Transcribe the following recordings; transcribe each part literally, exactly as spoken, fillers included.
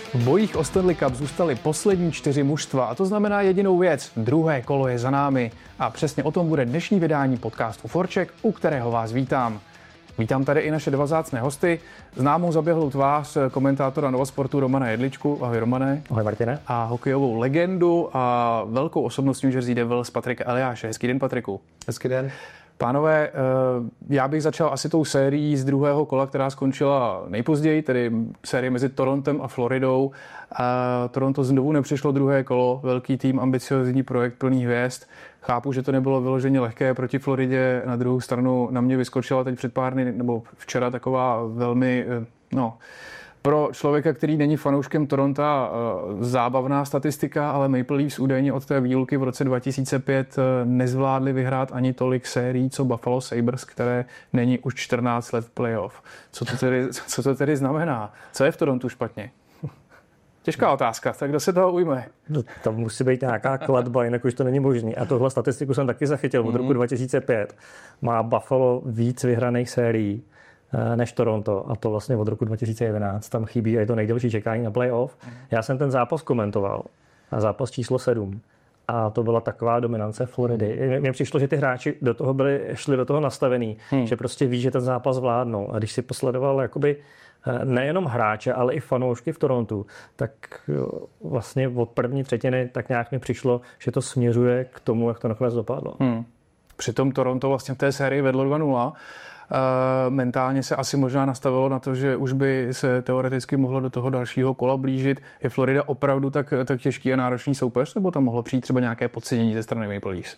V bojích o Stanley Cup zůstaly poslední čtyři mužstva a to znamená jedinou věc. Druhé kolo je za námi a přesně o tom bude dnešní vydání podcastu Forček, u kterého vás vítám. Vítám tady i naše dva vzácné hosty, známou zaběhlou tvář komentátora Novosportu Romana Jedličku. Ahoj Romane. Ahoj Martine. A hokejovou legendu a velkou osobnost New Jersey Devils Patrika Eliáše. Hezký den, Patriku. Hezký den. Pánové, já bych začal asi tou sérií z druhého kola, která skončila nejpozději, tedy série mezi Torontem a Floridou. A Toronto znovu nepřišlo druhé kolo, velký tým, ambiciozní projekt plný hvězd. Chápu, že to nebylo vyloženě lehké proti Floridě, na druhou stranu na mě vyskočila teď před pár dny, nebo včera taková velmi, no, pro člověka, který není fanouškem Toronta, zábavná statistika, ale Maple Leafs údajně od té výluky v roce dva tisíce pět nezvládli vyhrát ani tolik sérií, co Buffalo Sabres, které není už čtrnáct let v playoff. Co to tedy, co to tedy znamená? Co je v Torontu špatně? Těžká otázka, tak kdo se toho ujme? No, tam musí být nějaká kladba, jinak už to není možný. A tohle statistiku jsem taky zachytil. Od roku dva tisíce pět má Buffalo víc vyhraných sérií než Toronto, a to vlastně od roku dva tisíce jedenáct. Tam chybí a je to nejdelší čekání na playoff. Já jsem ten zápas komentoval, a zápas číslo sedm. A to byla taková dominance Floridy. Mně přišlo, že ty hráči do toho byli, šli do toho nastavený, hmm. že prostě ví, že ten zápas vládnou. A když si posledoval jakoby nejenom hráče, ale i fanoušky v Torontu, tak vlastně od první třetiny tak nějak mi přišlo, že to směřuje k tomu, jak to nakonec dopadlo. Hmm. Přitom Toronto vlastně v té sérii vedlo dva nula. Uh, mentálně se asi možná nastavilo na to, že už by se teoreticky mohlo do toho dalšího kola blížit. Je Florida opravdu tak, tak těžký a náročný soupeř, nebo tam mohlo přijít třeba nějaké podcenění ze strany Maple Leafs?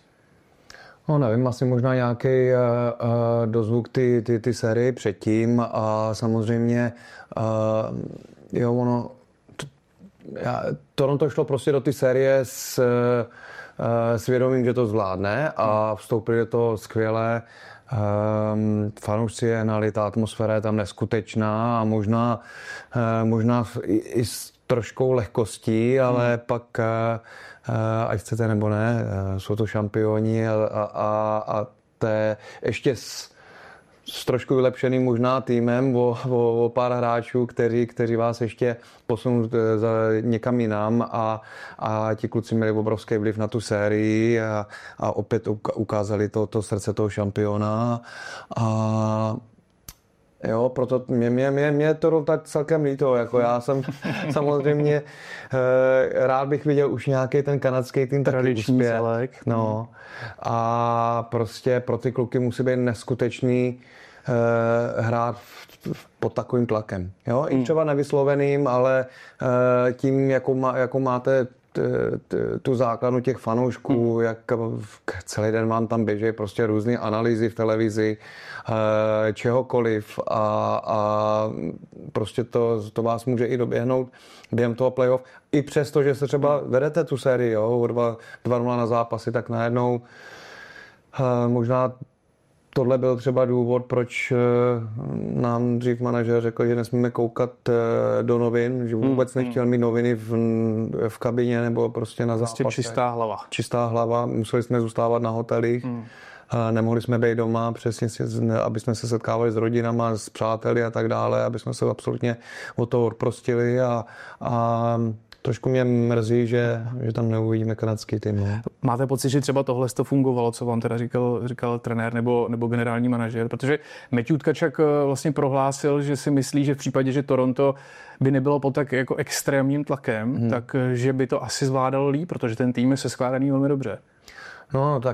No nevím, asi možná nějaký uh, uh, dozvuk ty, ty, ty série předtím a samozřejmě uh, jo, ono to, já, Toronto šlo prostě do ty série s uh, svědomím, že to zvládne a vstoupili do toho skvěle. Um, fanoušci je hnali, ta atmosféra je tam neskutečná a možná, uh, možná i, i s troškou lehkostí, ale hmm. pak, uh, uh, ať chcete nebo ne, uh, jsou to šampioni a, a, a, a to je ještě s, s trošku vylepšeným možná týmem o, o, o pár hráčů, kteří, kteří vás ještě posunou za někam jinam a, a ti kluci měli obrovský vliv na tu sérii a, a opět ukázali to, to srdce toho šampiona a jo, proto mě, mě, mě, mě to tak celkem líto, jako já jsem samozřejmě eh, rád bych viděl už nějaký ten kanadský tým taky uspět. No a prostě pro ty kluky musí být neskutečný eh, hrát pod takovým tlakem. Jo, i třeba nevysloveným, ale eh, tím, jakou, má, jakou máte t, t, tu základnu těch fanoušků, hmm. jak celý den vám tam běží prostě různé analýzy v televizi, eh, čehokoliv a, a prostě to, to vás může i doběhnout během toho playoff. I přesto, že se třeba vedete tu sérii, jo, dva nula na zápasy, tak najednou eh, možná tohle byl třeba důvod, proč nám dřív manažer řekl, že nesmíme koukat do novin, že vůbec nechtěl mít noviny v, v kabině nebo prostě na zápase. Prostě čistá hlava. Čistá hlava, museli jsme zůstávat na hotelích, hmm. nemohli jsme být doma, přesně, aby jsme se setkávali s rodinama, s přáteli a tak dále, aby jsme se absolutně od toho odprostili a, a trošku mě mrzí, že, že tam neuvidíme kanadský tým. No. Máte pocit, že třeba tohle to fungovalo, co vám teda říkal, říkal trenér nebo, nebo generální manažer? Protože Matthew Tkachuk vlastně prohlásil, že si myslí, že v případě, že Toronto by nebylo pod tak jako extrémním tlakem, hmm. tak že by to asi zvládalo líp, protože ten tým je seskládaný velmi dobře. No, tak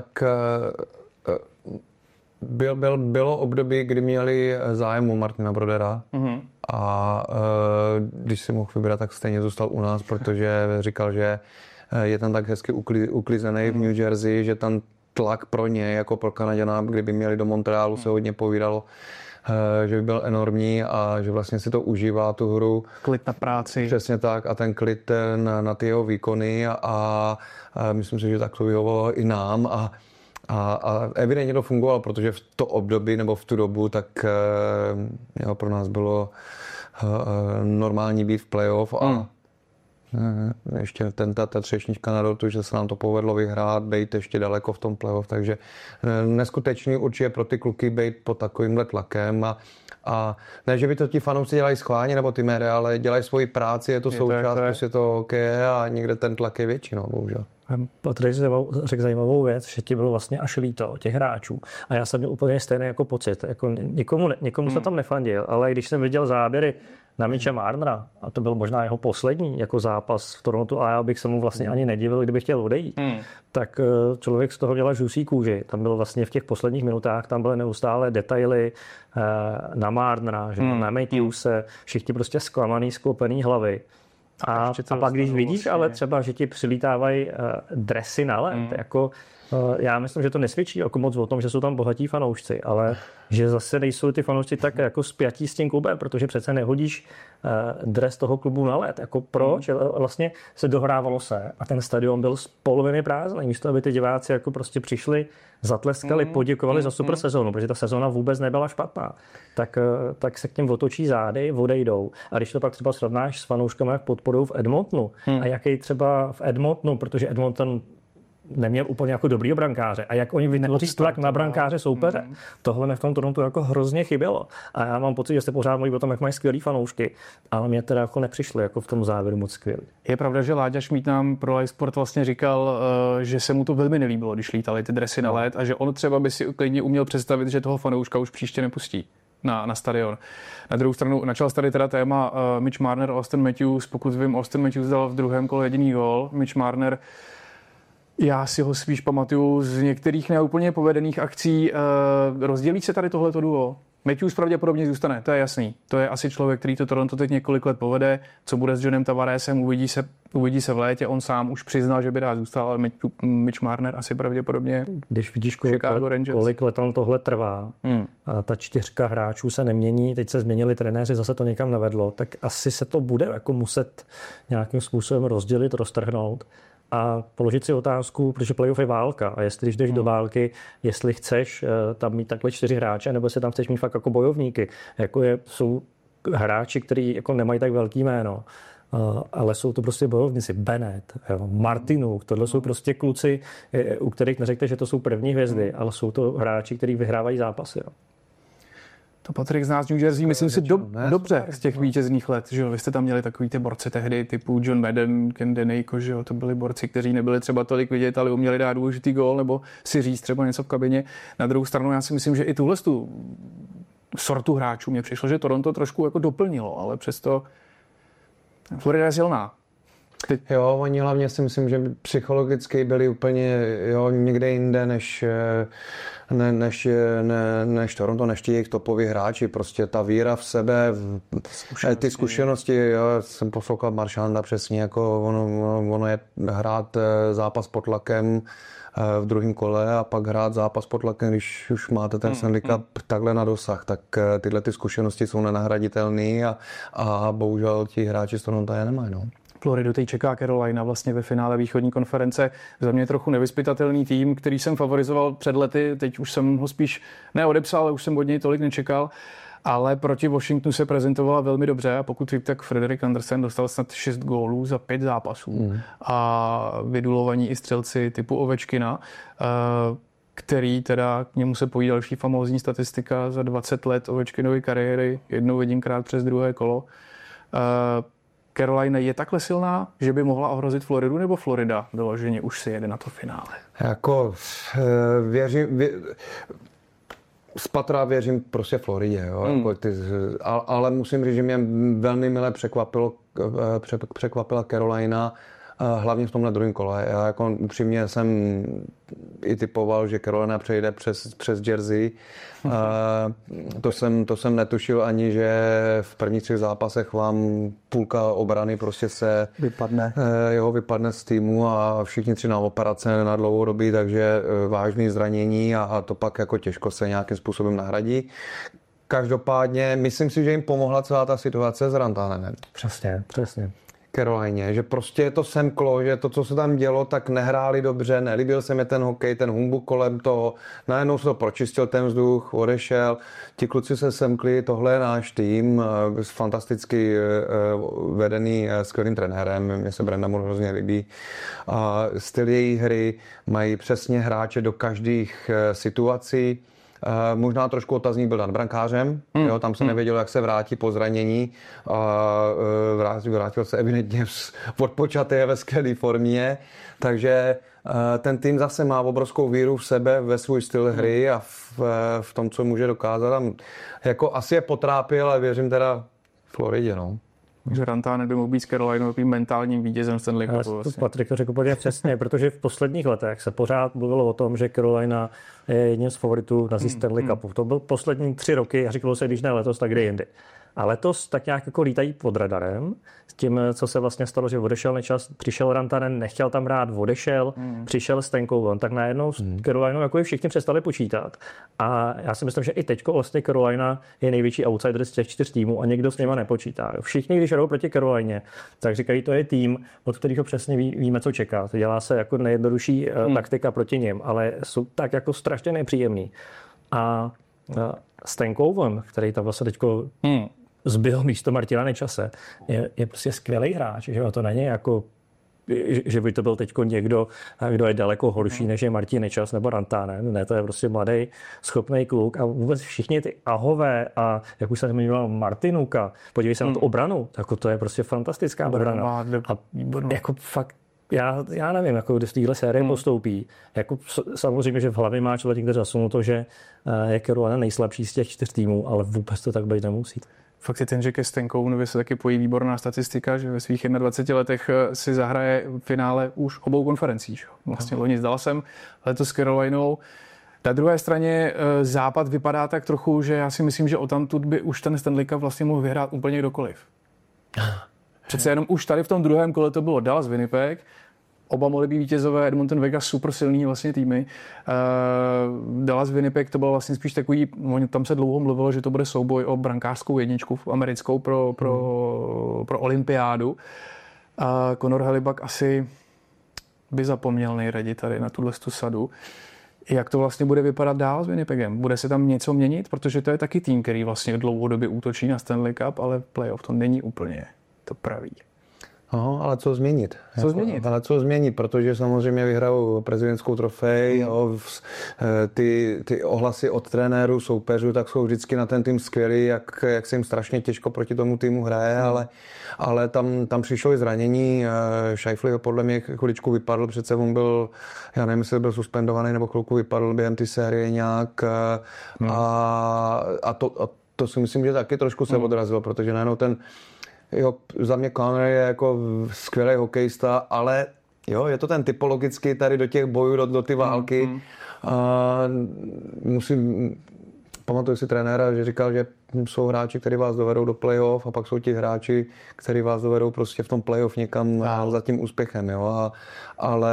byl, byl, bylo období, kdy měli zájem o Martina Brodera. Hmm. A když si mohl vybrat, tak stejně zůstal u nás, protože říkal, že je tam tak hezky ukli, uklizený v New Jersey, že tam tlak pro ně, jako pro Kanaďana, kdyby měli do Montrealu, se hodně povídalo, že by byl enormní a že vlastně si to užívá, tu hru. Klid na práci. Přesně tak a ten klid na, na ty jeho výkony a, a myslím si, že tak to vyhovovalo i nám a A, a evidentně to fungovalo, protože v to období nebo v tu dobu tak jo, pro nás bylo normální být v playoff a, hmm. ještě ten ta, ta třešnička na dortu, že se nám to povedlo vyhrát, být ještě daleko v tom playoff, takže neskutečný určitě pro ty kluky být pod takovýmhle tlakem a A ne, že by to ti fanoušci dělají schválně nebo ty média, ale dělají svoji práci, je to je součást to, prostě toho hokeje a někde ten tlak je větší, no, bohužel. Patrik řekl zajímavou věc, že ti bylo vlastně až líto těch hráčů. A já jsem měl úplně stejný jako pocit. Jako nikomu nikomu hmm. jsem tam nefandil, ale když jsem viděl záběry na Mitcha Marnera, a to byl možná jeho poslední jako zápas v Torontu, a já bych se mu vlastně hmm. ani nedivil, kdyby chtěl odejít, hmm. tak člověk z toho měl žlusí kůži. Tam bylo vlastně v těch posledních minutách, tam byly neustále detaily na Marnera, že hmm. na Matthewse, všichni prostě zklamaný, sklopený hlavy. A, a pak když vidíš vlastně. Ale třeba, že ti přilítávají uh, dresy na led, mm. jako uh, já myslím, že to nesvědčí jako moc o tom, že jsou tam bohatí fanoušci, ale že zase nejsou ty fanoušci tak jako spjatí s tím klubem, protože přece nehodíš uh, dres toho klubu na led. Jako proč? Mm. Vlastně se dohrávalo se a ten stadion byl z poloviny prázdný, místo aby ty diváci jako prostě přišli, zatleskali, mm. poděkovali mm. za super mm. sezónu, protože ta sezóna vůbec nebyla špatná. Tak, tak se k těm otočí zády, odejdou. A když to pak třeba srovnáš s fanouškami, jak podporou v Edmontonu hmm. a jaký třeba v Edmontonu, protože Edmonton neměl úplně jako dobrý brankáře a jak oni vytvoří tlak na brankáře soupeře. Hmm. Tohle mi v tom Torontu jako hrozně chybělo. A já mám pocit, že se pořád mluví o tom, jak mají skvělý fanoušky, ale mě teda jako nepřišlo jako v tom závěru moc skvělý. Je pravda, že Láďa Šmíd nám pro Live Sport vlastně říkal, že se mu to velmi nelíbilo, když lítali ty dresy no. na led a že on třeba by si klidně uměl představit, že toho fanouška už příště nepustí na, na stadion. Na druhou stranu načal tady teda téma uh, Mitch Marner, Austin Matthews. Pokud vím, Austin Matthews dal v druhém kole jediný gól. Mitch Marner, já si ho spíš pamatuju z některých neúplně povedených akcí. Uh, rozdělí se tady tohleto duo? Matthews pravděpodobně zůstane, to je jasný. To je asi člověk, který to Toronto teď několik let povede. Co bude s Johnem Tavaresem, uvidí se, uvidí se v létě. On sám už přiznal, že by rád zůstal, ale Mitch Marner asi pravděpodobně. Když vidíš, kolik, kolik let on tohle trvá, hmm. a ta čtyřka hráčů se nemění, teď se změnili trenéři, zase to někam nevedlo, tak asi se to bude jako muset nějakým způsobem rozdělit, roztrhnout. A položit si otázku, protože playoff je válka a jestli když jdeš hmm. do války, jestli chceš uh, tam mít takhle čtyři hráče, nebo se tam chceš mít fakt jako bojovníky. Jako je, jsou hráči, kteří jako nemají tak velký jméno, uh, ale jsou to prostě bojovníci. Bennett, jo, Martinů, tohle jsou prostě kluci, u kterých neřeknete, že to jsou první hvězdy, ale jsou to hráči, kteří vyhrávají zápasy. Jo. To Patrik z nás New Jersey, myslím si, do, dobře z těch vítězných let, že jo, vy jste tam měli takový ty borci tehdy, typu John Madden, Ken Denejko, že jo, to byli borci, kteří nebyli třeba tolik vidět, ale uměli dát důležitý gól, nebo si říct třeba něco v kabině. Na druhou stranu já si myslím, že i tuhle tu sortu hráčů mě přišlo, že Toronto trošku jako doplnilo, ale přesto Florida je silná. Ty... Jo, oni hlavně si myslím, že psychologicky byli úplně jo, někde jinde než, ne, než, ne, než Toronto, než ti jejich topoví hráči. Prostě ta víra v sebe, v, zkušenosti. ty zkušenosti, jo, jsem poslouchal Marchanda přesně, jako ono, ono je hrát zápas pod tlakem v druhém kole a pak hrát zápas pod tlakem, když už máte ten Stanley Cup hmm. takhle na dosah, tak tyhle ty zkušenosti jsou nenahraditelné a, a bohužel ti hráči z Toronto je nemají. No. Floridu teď čeká Carolina vlastně ve finále východní konference. Za mě trochu nevyzpytatelný tým, který jsem favorizoval před lety. Teď už jsem ho spíš neodepsal, ale už jsem od něj tolik nečekal. Ale proti Washingtonu se prezentovala velmi dobře a pokud vím, tak Frederik Andersen dostal snad šest gólů za pět zápasů. Mm. A vydulovaní i střelci typu Ovečkina, který teda k němu se pojí další famózní statistika za dvacet let Ovečkinovy kariéry, jednou jedinkrát přes druhé kolo. Carolina je takhle silná, že by mohla ohrozit Floridu, nebo Florida vyloženě už si jede na to finále? Jako věřím, vě, spatra věřím prostě Floridě, jo? Hmm. Jako ty, ale musím říct, že mě velmi milé překvapilo, překvapila Carolina, hlavně v tomhle druhém kole. Já jako upřímně jsem i typoval, že Carolina přejde přes, přes Jersey. Uh, to, jsem, to jsem netušil ani, že v prvních třech zápasech vám půlka obrany prostě se vypadne. Uh, jeho vypadne z týmu a všichni tři na operace na dlouhodobí, takže uh, vážné zranění a, a to pak jako těžko se nějakým způsobem nahradí. Každopádně myslím si, že jim pomohla celá ta situace s Rantanenem. Přesně, přesně. Carolině, že prostě je to semklo, že to, co se tam dělo, tak nehráli dobře, nelíbil se mi ten hokej, ten humbuk kolem toho, najednou se to pročistil ten vzduch, odešel, ti kluci se semkli, tohle je náš tým, fantasticky vedený skvělým trenérem, mně se Brenda Moore hrozně líbí, styl jejich hry, mají přesně hráče do každých situací. Uh, možná trošku otazník byl nad brankářem, mm. jo, tam se mm. nevědělo, jak se vrátí po zranění. Uh, vrátil, vrátil se evidentně odpočaté ve skvělé formě, takže uh, ten tým zase má obrovskou víru v sebe, ve svůj styl hry a v, v tom, co může dokázat. Tam, jako asi je potrápil, ale věřím teda Floridě, no. Takže Rantanen by mohl být s Carolinou takovým mentálním vítězem Stanley Cupu. To vlastně. Patrik to řekl úplně přesně, protože v posledních letech se pořád mluvilo o tom, že Carolina je jedním z favoritů na Stanley Cupu. To byl poslední tři roky a říkalo se, když ne letos, tak kde jindy. A letos tak nějak jako lítají pod radarem s tím, co se vlastně stalo, že odešel Nečas, přišel Rantanen, nechtěl tam hrát, odešel, mm. přišel Stankoven, tak najednou s mm. Carolinou jako všichni přestali počítat. A já si myslím, že i teďko vlastně Carolina je největší outsider z těch čtyř týmů a nikdo s nima nepočítá. Všichni, když jdou proti Carolině, tak říkají, to je tým, od kterého přesně ví, víme, co čekat. Dělá se jako nejjednodušší mm. taktika proti nim, ale jsou tak jako strašně nepříjemný. A Stankoven, který tam vlastně teďko mm. zbyl místo Martina Nečase, je, je prostě skvělý hráč, že jo? To není jako, že by to byl teďko někdo, kdo je daleko horší, než je Martin Nečas nebo Rantanen. Ne, to je prostě mladý, schopný kluk a vůbec všichni ty Ahové a jak už jsem zmiňoval Martinuka, podívej se hmm. na tu obranu, jako to je prostě fantastická obrana. A jako fakt Já, já nevím, jako kdy v téhle sérii hmm. postoupí. Jako, samozřejmě, že v hlavě má člověk někde zasunuto, že je Carolina nejslabší z těch čtyř týmů, ale vůbec to tak být nemusí. Fakt je ten, že ke Stankovenovi se taky pojí výborná statistika, že ve svých dvaceti jedna letech si zahraje v finále už obou konferencí. Že? Vlastně no. loni s Dallasem, letos s Carolinou. Na druhé straně západ vypadá tak trochu, že já si myslím, že odtamtud by už ten Stanley Cup vlastně mohl vyhrát úplně kdokoliv. Přece jenom už tady v tom druhém kole to bylo Dallas, Winnipeg, oba mohli být vítězové, Edmonton, Vegas, super silný vlastně týmy. Uh, Dallas, Winnipeg to bylo vlastně spíš takový, tam se dlouho mluvilo, že to bude souboj o brankářskou jedničku americkou pro, pro, hmm. pro olympiádu. Uh, Conor Hellebuyck asi by zapomněl nejraději tady na tuhle sadu. Jak to vlastně bude vypadat dál s Winnipegem? Bude se tam něco měnit? Protože to je taky tým, který vlastně dlouhodobě útočí na Stanley Cup, ale playoff to není úplně to pravý. Aha, ale co změnit? Co jako, změnit? Ale co změnit, protože samozřejmě vyhrajou prezidentskou trofej, mm. jo, ty, ty ohlasy od trenérů, soupeřů, tak jsou vždycky na ten tým skvělý, jak, jak se jim strašně těžko proti tomu týmu hraje, mm. ale, ale tam, tam přišlo i zranění. Scheifele podle mě chviličku vypadl, přece on byl, já nevím, jestli byl suspendovaný nebo chvilku vypadl během ty série nějak mm. a, a, to, a to si myslím, že taky trošku se mm. odrazilo, protože najednou ten jo, za mě Connor je jako skvělý hokejista, ale jo, je to ten typologicky tady do těch bojů, do, do ty války. Mm, mm. A musím, pamatuju si trenéra, že říkal, že jsou hráči, kteří vás dovedou do playoff a pak jsou ti hráči, kteří vás dovedou prostě v tom playoff někam a za tím úspěchem, jo. A, ale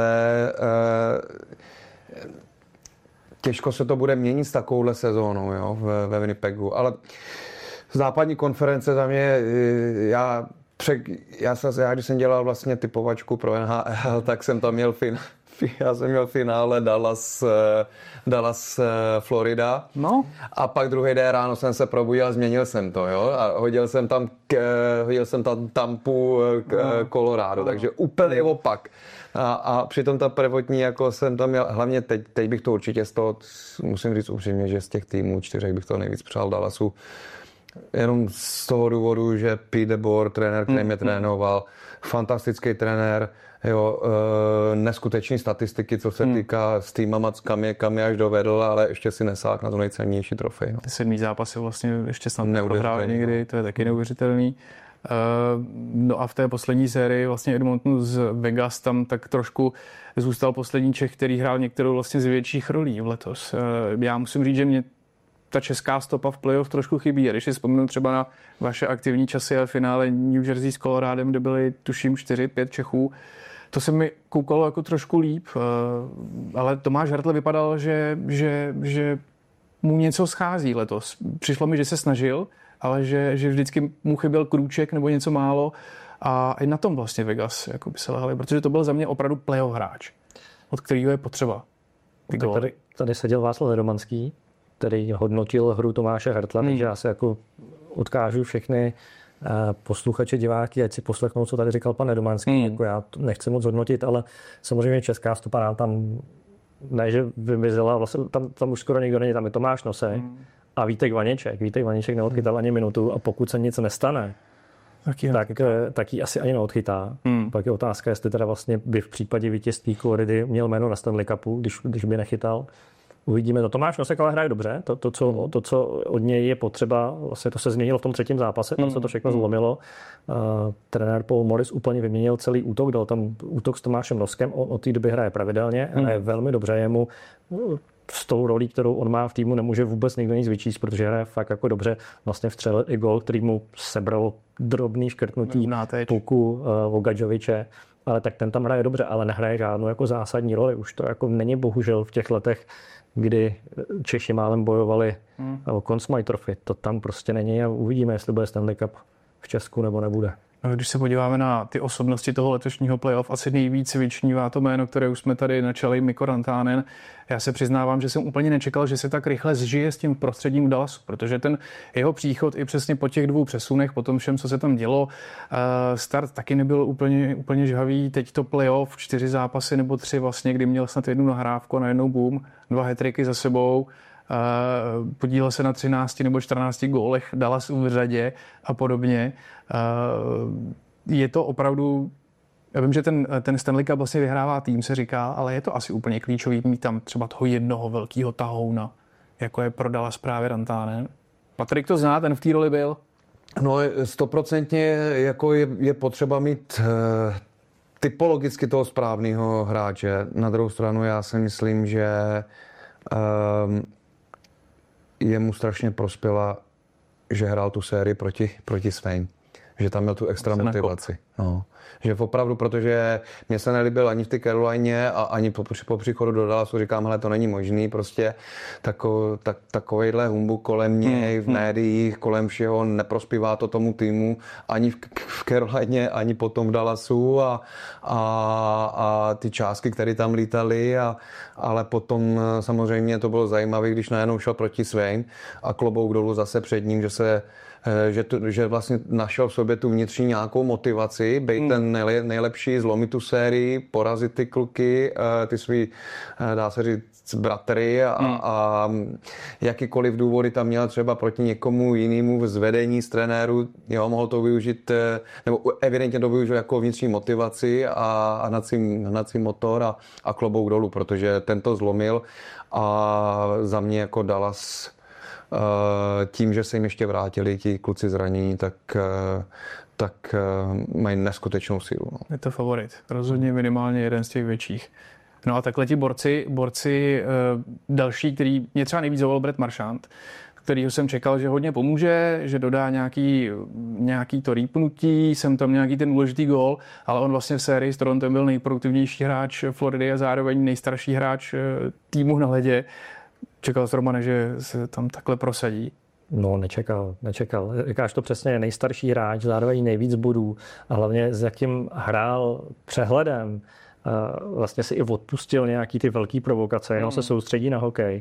e, těžko se to bude měnit s takovouhle sezónou, jo, ve, ve Winnipegu, ale západní konference za mě, já, pře, já, jsem, já když jsem dělal vlastně typovačku pro N H L, tak jsem tam měl fin, já jsem měl finále Dallas, Dallas Florida. No. A pak druhý den ráno jsem se probudil a změnil jsem to, jo. A hodil jsem tam, hodil jsem tam Tampu Colorado, no. Takže úplně opak. A, a přitom ta prvotní, jako jsem tam měl, hlavně teď, teď bych to určitě z toho, musím říct upřímně, že z těch týmů čtyřech bych to nejvíc přál Dallasu. Jenom z toho důvodu, že Pete DeBoer, trenér, který mě trénoval, fantastický trenér, jo, e, neskutečný statistiky, co se hmm. týká s týmama, kam je, kam je až dovedl, ale ještě si nesáhl na to nejcennější trofej. No. Ty sedmý zápasy vlastně ještě snad neprohrál někdy, to je taky neuvěřitelný. E, no a v té poslední sérii vlastně Edmonton z Vegas tam tak trošku zůstal poslední Čech, který hrál některou vlastně z větších rolí v letos. E, já musím říct, že mě ta česká stopa v playoff trošku chybí. A když si vzpomenu třeba na vaše aktivní časy a finále New Jersey s Colorádem, kde byly tuším čtyři pět Čechů, to se mi koukalo jako trošku líp. Ale Tomáš Hertl vypadal, že, že, že mu něco schází letos. Přišlo mi, že se snažil, ale že, že vždycky mu chyběl krůček nebo něco málo. A i na tom vlastně Vegas jako by se lehali, protože to byl za mě opravdu playoff hráč, od kterého je potřeba. Tak tady, tady seděl Václav Nedomanský, který hodnotil hru Tomáše Hertla, hmm. takže já se jako odkážu všechny posluchače, diváky, ať si poslechnou, co tady říkal pan Nedomanský. Hmm. Jako já to nechci moc hodnotit, ale samozřejmě česká stopa nám tam ne, že vymizela, vlastně tam, tam už skoro nikdo není, tam je Tomáš Nosek hmm. a Vítek Vaněček. Vítek Vaněček neodchytal hmm. ani minutu a pokud se nic nestane, taky tak, tak ji asi ani neodchytá. Hmm. Pak je otázka, jestli teda vlastně by v případě vítězství Floridy měl jméno na Stanley Cupu, když, když by nechytal. Uvidíme to. Tomáš Nosek ale hraje dobře. To, to, co, to, co od něj je potřeba, vlastně to se změnilo v tom třetím zápase, tam se to všechno zlomilo. Uh, trenér Paul Morris úplně vyměnil celý útok, dal tam útok s Tomášem Noskem, on od té doby hraje pravidelně a je velmi dobře. Jemu s tou rolí, kterou on má v týmu, nemůže vůbec nikdo nic vyčíst, protože hraje fakt jako dobře. Vlastně vstřelil i gol, který mu sebral drobný škrtnutí puku uh, Vogadžoviče. Ale tak ten tam hraje dobře, ale nehraje žádnou jako zásadní roli. Už to jako není bohužel v těch letech, kdy Češi málem bojovali hmm. o Conn Smythe Trophy. To tam prostě není a uvidíme, jestli bude Stanley Cup v Česku nebo nebude. Když se podíváme na ty osobnosti toho letošního playoff, asi nejvíc vyčnívá to jméno, které už jsme tady načali, Mikko Rantanen. Já se přiznávám, že jsem úplně nečekal, že se tak rychle zžije s tím prostředím Dallasu, protože ten jeho příchod i přesně po těch dvou přesunech, po tom všem, co se tam dělo, start taky nebyl úplně, úplně žhavý. Teď to playoff, čtyři zápasy nebo tři vlastně, kdy měl snad jednu nahrávku a najednou boom, dva hat-tricky za sebou. Uh, podílel se na třinácti nebo čtrnácti gólech Dallas v řadě a podobně. Uh, je to opravdu, já vím, že ten, ten Stanley Cup vlastně vyhrává tým, se říká, ale je to asi úplně klíčový mít tam třeba toho jednoho velkého tahouna, jako je pro Dallas právě Rantanen. Patrik to zná, ten v té roli byl? No stoprocentně jako je, je potřeba mít uh, typologicky toho správného hráče. Na druhou stranu já si myslím, že uh, jemu strašně prospěla, že hrál tu sérii proti, proti Svein. Že tam měl tu extra motivaci. No. Že opravdu, protože mě se nelíbil ani v té Carolině a ani po, po příchodu do Dallasu říkám, hele, to není možný, prostě tako, tak, takovejhle humbuk kolem něj, v médiích, kolem všeho, neprospívá to tomu týmu ani v, v Carolině, ani potom v Dallasu a, a, a ty částky, které tam lítaly, a, ale potom samozřejmě to bylo zajímavé, když najednou šel proti Svein a klobouk dolů zase před ním, že se Že, to, že vlastně našel v sobě tu vnitřní nějakou motivaci, být hmm. ten nejle, nejlepší, zlomit tu sérii, porazit ty kluky, ty svý, dá se říct, bratry a, hmm. a jakýkoliv důvody tam měl třeba proti někomu jinému z vedení, z trenéru, jo, mohl to využít, nebo evidentně to využil jako vnitřní motivaci a, a hnací motor a, a klobouk dolů, protože ten to zlomil a za mě jako Dallas tím, že se jim ještě vrátili ti kluci zranění, tak, tak mají neskutečnou sílu. No. Je to favorit. Rozhodně minimálně jeden z těch větších. No a takhle ti borci, borci další, který mě třeba nejvíc zavolal Brett Marchand, kterýho jsem čekal, že hodně pomůže, že dodá nějaký, nějaký to rýpnutí, jsem tam nějaký ten důležitý gól, ale on vlastně v sérii s Torontem byl nejproduktivnější hráč Floridy a zároveň nejstarší hráč týmu na ledě. Čekal jsi, Romane, že se tam takhle prosadí? No, nečekal, nečekal. Říkáš to přesně, nejstarší hráč, zároveň nejvíc bodů a hlavně s jakým hrál přehledem. Vlastně si i odpustil nějaký ty velký provokace, jenom se soustředí na hokej.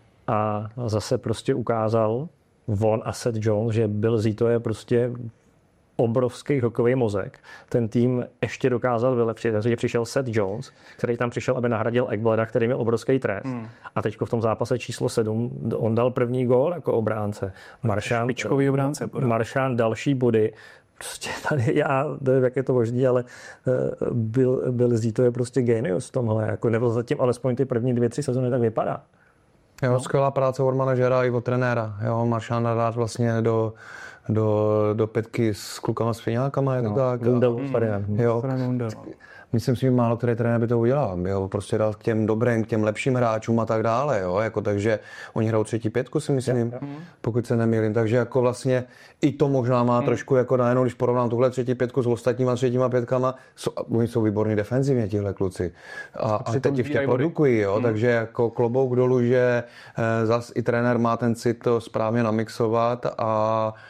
A zase prostě ukázal on a Seth Jones, že Bill Zito je prostě obrovský hokejový mozek. Ten tým ještě dokázal vylepšit. Takže přišel Seth Jones, který tam přišel, aby nahradil Ekblada, který měl obrovský trest. Hmm. A teď v tom zápase číslo sedm on dal první gól jako obránce. Marchand, špičkový obránce. Marchand další body. Prostě tady já, nevím, jak je to možný, ale byl, byl Zito je prostě genius v tomhle. Jako nebyl zatím alespoň ty první dvě, tři sezóny tak vypadá. Jo, no. Skvělá práce od manažera i od trenéra. Jo, Marchanda dát vlastně do do, do pětky s klukama s fiňákama, jako no, tak. Lundell, jo. Myslím si, že málo který trenér by to udělal. Jo, prostě dal k těm dobrým, k těm lepším hráčům a tak dále, jo, jako takže oni hrajou třetí pětku, si myslím, jo, jo. pokud se nemýlím. Takže jako vlastně i to možná má hmm. trošku jako najednou, když porovnám tuhle třetí pětku s ostatníma třetíma pětkama, so, oni jsou výborní defenzivně, tihle kluci. A, a, a teď ještě produkují, jo, hmm. takže jako klobouk dolů, že eh, zas i trenér má ten cit to správně namixovat a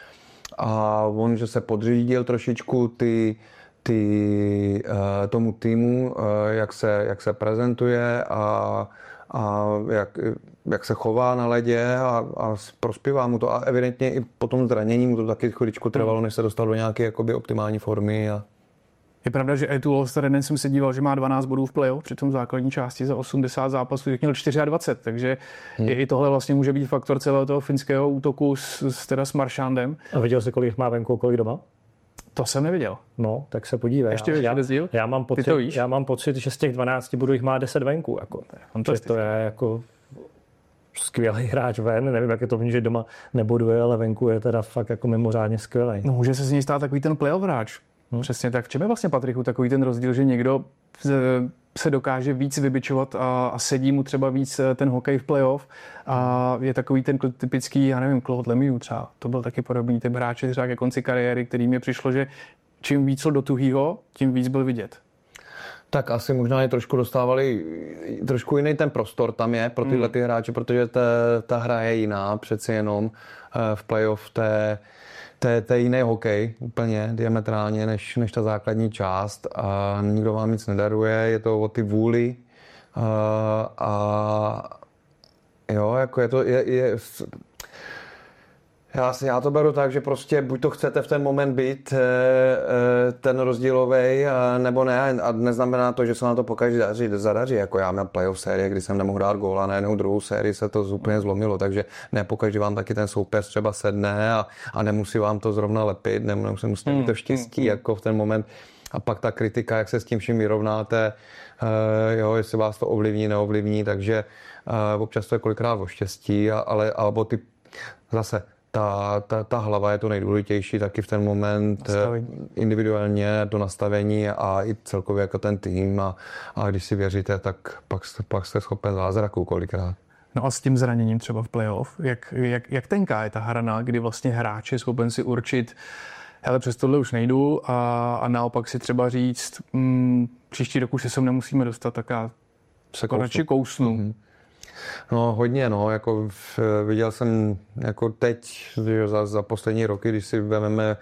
a on, že se podřídil trošičku ty, ty, uh, tomu týmu, uh, jak, se, jak se prezentuje a, a jak, jak se chová na ledě a, a prospívá mu to. A evidentně i po tom zranění mu to taky chviličku trvalo, než se dostal do nějaké jakoby optimální formy. A... Je pravda, že Eetu Lofstad jsem se díval, že má dvanáct bodů v playoff, při tom základní části za osmdesát zápasů, měl dvacet čtyři, takže hmm. i tohle vlastně může být faktor celého toho finského útoku s, s, teda s Marchandem. A viděl jsi, kolik má venku, kolik doma? To jsem neviděl. No, tak se podívej. Ještě víš, já, rozdíl? Já mám pocit, já mám pocit, že z těch dvanácti bodů jich má deset venku. Jako. To je, to je jako skvělý hráč ven. Nevím, jak je to, že doma neboduje, ale venku je teda fakt jako mimořádně skvělý. No, může se z něj stát takový ten playoff hráč. Hmm. Přesně tak. V čem je vlastně, Patriku, takový ten rozdíl, že někdo se dokáže víc vybičovat a, a sedí mu třeba víc ten hokej v playoff a je takový ten typický, já nevím, Claude Lemieux třeba. To byl taky podobný typ hráče třeba ke konci kariéry, který mi přišlo, že čím víc do tuhýho, tím víc byl vidět. Tak asi možná je trošku dostávali, trošku jiný ten prostor tam je pro tyhle ty hráče, protože ta, ta hra je jiná, přeci jenom v playoff té To je jiný hokej, úplně diametrálně, než, než ta základní část a nikdo vám nic nedaruje, je to o ty vůli a, a jo, jako je to, je, je já, si, já to beru tak, že prostě buď to chcete v ten moment být ten rozdílovej, nebo ne, a neznamená to, že se na to pokaždé daří, zadaří, jako já měl playoff série, kdy jsem nemohl dát góla, na jednou druhou sérii se to úplně zlomilo, takže ne pokaždé vám taky ten soupeř třeba sedne a, a nemusí vám to zrovna lepit, nemusí musíte mít to štěstí, jako v ten moment. A pak ta kritika, jak se s tím vším vyrovnáte, jo, jestli vás to ovlivní, neovlivní, takže občas to je kolikrát o štěstí, ale alebo ty zase Ta, ta, ta hlava je to nejdůležitější taky v ten moment, nastavení. Individuálně to nastavení a i celkově jako ten tým a, a když si věříte, tak pak, pak jste schopen zázraku kolikrát. No a s tím zraněním třeba v playoff, jak, jak, jak tenká je ta hrana, kdy vlastně hráč je schopen si určit, hele, přes tohle už nejdu a, a naopak si třeba říct, mm, příští rok už se sem nemusíme dostat, tak já se konečně kousnu. Mm-hmm. No hodně, no, jako v, viděl jsem jako teď, že za, za poslední roky, když si vezmeme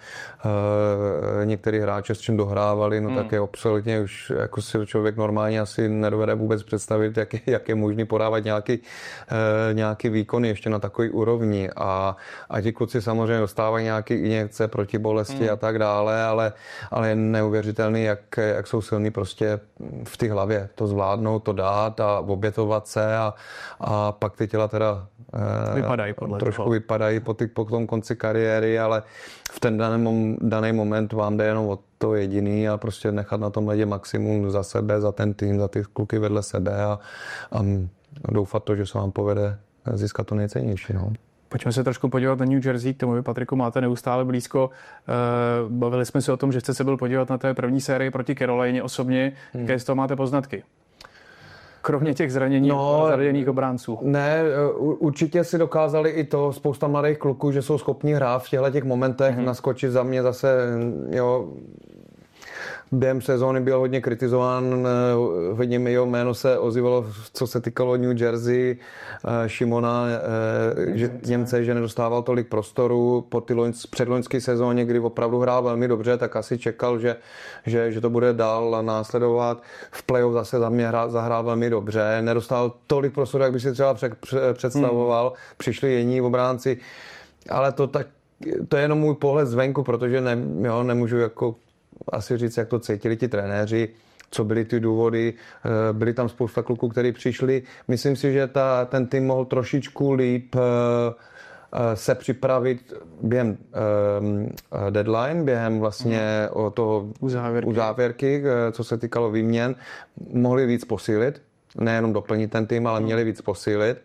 uh, některý hráče, s čím dohrávali, no mm. tak je absolutně už jako si člověk normálně asi nedovede vůbec představit, jak je, jak je možný podávat nějaký, uh, nějaký výkony ještě na takový úrovni a, a ti kluci samozřejmě dostávají nějaké injekce proti bolesti mm. a tak dále, ale, ale je neuvěřitelný, jak, jak jsou silní prostě v té hlavě to zvládnout, to dát a obětovat se a a pak ty těla teda vypadají podle trošku toho. vypadají po, ty, po tom konci kariéry, ale v ten daný, daný moment vám jde jenom o to jediný a prostě nechat na tom ledě maximum za sebe, za ten tým, za ty kluky vedle sebe a, a doufat to, že se vám povede získat to nejcennější. No. Pojďme se trošku podívat na New Jersey, k tomu vy, Patriku, máte neustále blízko. Bavili jsme se o tom, že jste se byl podívat na té první sérii proti Carolině osobně. Hmm. Jaké z toho máte poznatky? Kromě těch zranění no, zraněných obránců. Ne, určitě si dokázali i to spousta mladých kluků, že jsou schopni hrát v těchto těch momentech, mm-hmm. naskočit za mě zase, jo, během sezóny byl hodně kritizován, hodně mi jeho jméno se ozývalo, co se týkalo New Jersey, Šimona, že Němce, že nedostával tolik prostoru po ty loňs, předloňské sezóně, kdy opravdu hrál velmi dobře, tak asi čekal, že, že, že to bude dál následovat. V playoff zase za mě hrál, zahrál velmi dobře, nedostal tolik prostoru, jak by si třeba představoval, hmm. přišli jiní obránci, ale to, tak, to je jenom můj pohled zvenku, protože ne, jo, nemůžu jako asi říct, jak to cítili ti trenéři, co byly ty důvody. Byli tam spousta kluků, kteří přišli. Myslím si, že ta, ten tým mohl trošičku líp se připravit během deadline, během vlastně o toho uzávěrky. uzávěrky, co se týkalo výměn. Mohli víc posílit, nejenom doplnit ten tým, ale měli víc posílit.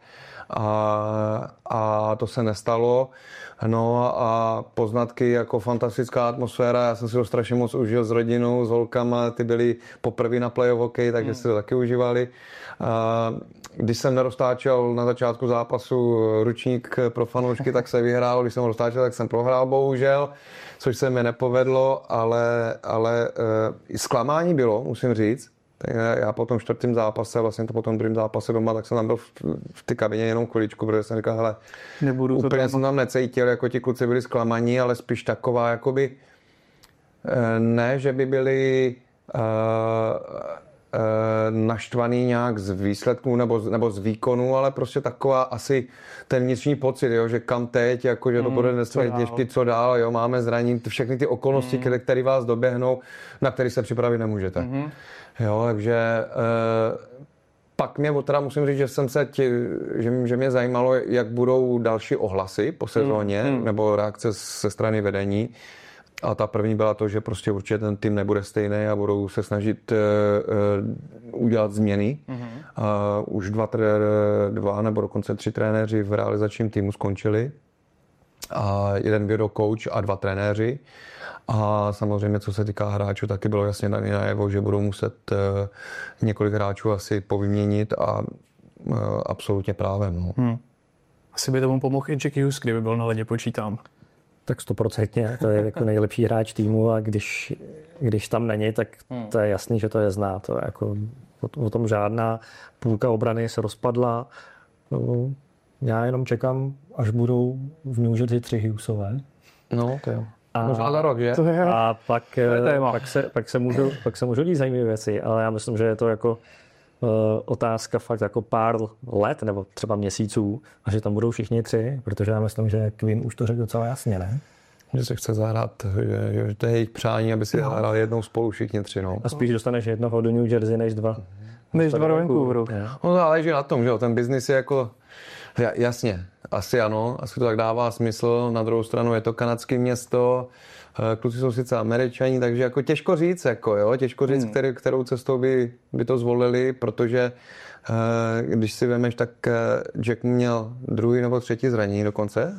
A, a to se nestalo. No a poznatky jako fantastická atmosféra, já jsem si to strašně moc užil s rodinou, s holkama, ty byli poprvé na playoff hokej, takže si to taky užívali. A když jsem neroztáčel na začátku zápasu ručník pro fanoušky, tak se vyhrál, když jsem ho roztáčel, tak jsem prohrál bohužel, což se mi nepovedlo, ale, ale e, zklamání bylo, musím říct, Tak já po tom čtvrtém zápase, vlastně to po tom druhém zápase doma, tak jsem tam byl v, v té kabině jenom chviličku, protože jsem říkal, hele, Nebudu úplně to tam... jsem tam necítil, jako ti kluci byli zklamaní, ale spíš taková, jakoby, ne, že by byli uh, uh, naštvaný nějak z výsledků nebo, nebo z výkonu, ale prostě taková asi ten vnitřní pocit, jo, že kam teď, jako, že to bude dneska těžký, co dál, jo, máme zranění, všechny ty okolnosti, mm. které, které vás doběhnou, na které se připravit nemůžete. Mm. Jo, takže uh, pak mě teda musím říct, že jsem se tě, že, že mě zajímalo, jak budou další ohlasy po sezóně, mm. nebo reakce ze strany vedení. A ta první byla to, že prostě určitě ten tým nebude stejný a budou se snažit uh, uh, udělat změny. Mm-hmm. Uh, už dva, dva nebo dokonce tři trenéři v realizačním týmu skončili. A jeden video coach a dva trenéři. A samozřejmě, co se týká hráčů, taky bylo jasně dané najevo, že budou muset uh, několik hráčů asi povyměnit a uh, absolutně právem. No. Hmm. Asi by tomu pomohl i Jack Hughes, kdyby byl na ledě, počítám. Tak stoprocentně, to je jako nejlepší hráč týmu a když, když tam není, tak to je jasný, že to je zná. To je jako, o, o tom žádná, půlka obrany se rozpadla. No, já jenom čekám, až budou v New Jersey tři Hughesové. No, to jo. A, možná za rok, že? To je, a pak, pak, se, pak, se můžou, pak se můžou dít zajímavé věci, ale já myslím, že je to jako uh, otázka fakt jako pár let nebo třeba měsíců a že tam budou všichni tři, protože já myslím, že Quinn už to řekl docela jasně, ne? Že se chce zahrát, že, že to je jejich přání, aby si no. zahrali jednou spolu všichni tři. No. A spíš dostaneš jednoho do New Jersey než dva. Než dva do Vancouveru. No záleží na tom, že ten biznis je jako, jasně, asi ano, asi to tak dává smysl, na druhou stranu je to kanadské město, kluci jsou sice Američani, takže jako těžko říct, jako jo, těžko říct, hmm. který, kterou cestou by, by to zvolili, protože když si vemeš, tak Jack měl druhý nebo třetí zranění dokonce.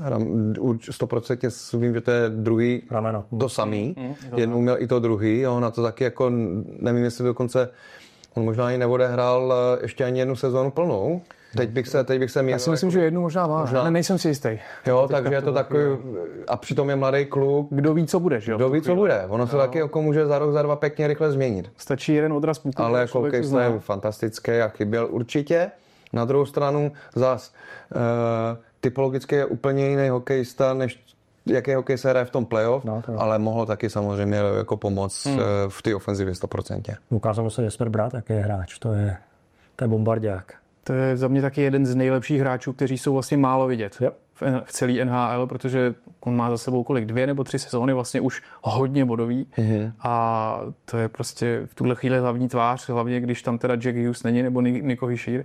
sto procent vím, že to je druhý rameno. To samý. Mm, Jednou měl i to druhý. On na to taky jako, nevím, jestli dokonce on možná ani neodehrál ještě ani jednu sezónu plnou. Teď bych se, teď bych se měl... Já si myslím, jako, že jednu možná má, možná, ale nejsem si jistý. Jo, takže je to takový... A přitom je mladý kluk. Kdo ví, co bude, že jo? Kdo ví, co bude. Ono se taky jako může za rok, za dva pěkně rychle změnit. Stačí jeden odraz půlku. Ale jako hokejista je fantastický a chyběl určitě. Na druhou stranu zas uh, typologicky je úplně jiný hokejista, než jaký hokej se hraje v tom playoff, no, to ale mohlo taky samozřejmě jako pomoct hmm. uh, v té ofenzivě sto procent. Ukázalo se Jesper Bratt, jaký je hráč. To je, to je bombardiák. To je za mě taky jeden z nejlepších hráčů, kteří jsou vlastně málo vidět yep. v, v celý N H L, protože on má za sebou kolik, dvě nebo tři sezóny, vlastně už hodně bodový mm-hmm. a to je prostě v tuhle chvíli hlavní tvář, hlavně když tam teda Jack Hughes není nebo Nico Hischier,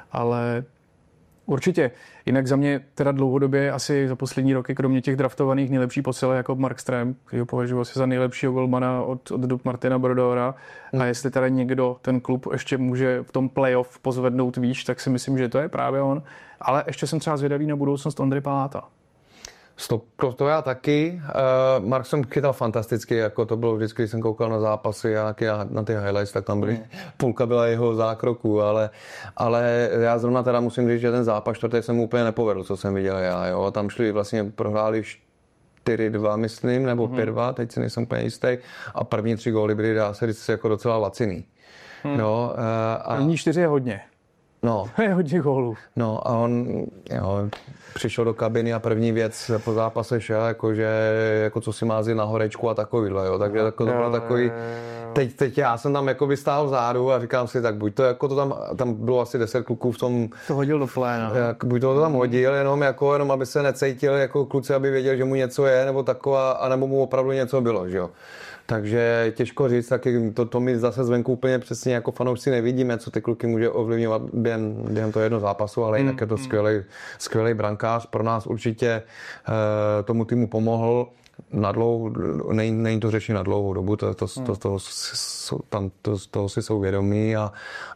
ale určitě. Jinak za mě teda dlouhodobě asi za poslední roky, kromě těch draftovaných nejlepší posile jako Markström, který ho považuji asi za nejlepšího golmana od, od dob Martina Brodora. Hmm. A jestli teda někdo ten klub ještě může v tom playoff pozvednout výš, tak si myslím, že to je právě on. Ale ještě jsem třeba zvědavý na budoucnost Ondry Paláta. Stop, to, to já taky. Uh, Mark jsem chytal fantasticky, jako to bylo vždycky, když jsem koukal na zápasy a na ty highlights, tak tam byly, mm. půlka byla jeho zákroků, ale, ale já zrovna teda musím říct, že ten zápas čtvrtý jsem úplně nepovedl, co jsem viděl já, jo. Tam šli vlastně, prohráli čtyři dva, myslím, nebo mm. pět dva, teď si nejsem úplně jistý, a první tři góly byly, dá se říct, jako docela laciný. Mm. Jo, uh, a první čtyři je hodně. No. Je hodně gólů. No a on jo, přišel do kabiny a první věc po zápase šel, jako, že, jako co si má zjít na horečku a takovýhle, jo. Takže jako to bylo takový, teď, teď já jsem tam jako vystál vzadu a říkám si, tak buď to jako to tam, tam bylo asi deset kluků v tom. To hodil do pléna. Jak, buď to tam hodil, jenom jako, jenom aby se necítil jako kluci, aby věděl, že mu něco je, nebo taková, anebo mu opravdu něco bylo, že jo. Takže těžko říct, taky to, to my zase zvenku úplně přesně jako fanoušci nevidíme, co ty kluky může ovlivňovat během, během toho jednoho zápasu, ale jinak mm, je to skvělý, skvělý brankář. Pro nás určitě uh, tomu týmu pomohl. Na dlouho, nej, není to řešení na dlouhou dobu, to, to, to, to, to, tam, to, toho si jsou vědomí a,